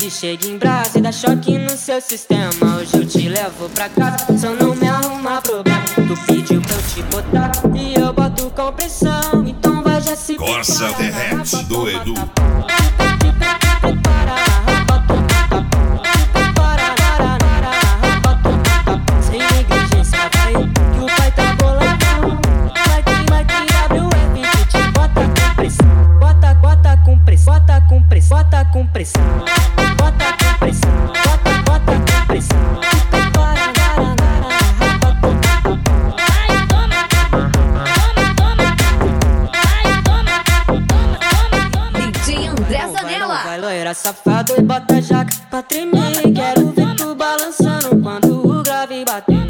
que chega em brasa e dá choque no seu sistema. Hoje eu te levo pra casa, só não me arruma problema. Tu pediu pra eu te botar e eu boto com pressão. Então vai já se Corsa Derrete do Edu. Sem negligência vai, que o pai tá boladão. Vai que WF que te bota com pressão. Bota com pressão, bota com pressão, bota com pressão. Bota com pressão, bota com pressão. DJ André Zanella. Vai loira safado e bota a jaca pra tremer. Quero ver tu balançando quando o grave bater.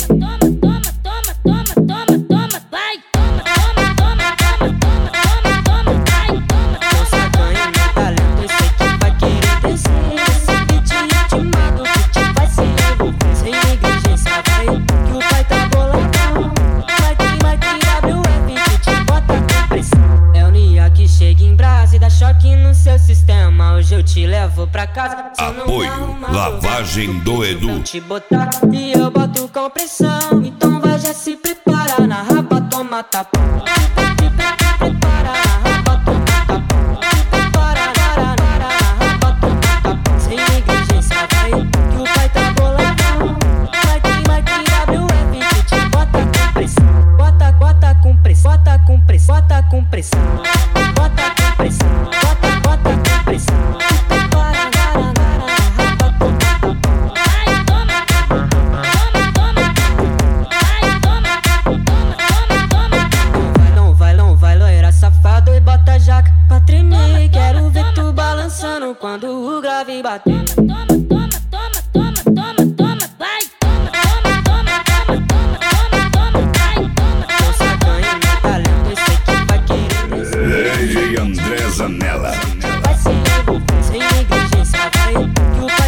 Choque no seu sistema, hoje eu te levo pra casa. Apoio Lavagem do Edu. Eu te botar e eu boto com pressão. Então vai já se prepara, na raba toma tapa. Prepara, na raba toma tapa. Prepara, na raba toma tapa. Sem negligência vai, que o pai tá boladão. Vai que WF que te bota com pressão. Bota com pressão, bota com pressão, bota com pressão. Bota com pressão. Safado e bota a jaca pra tremer. Quero ver tu balançando quando o grave bater. DJ André Zanella. Vai se envolver sem negligência vai, que o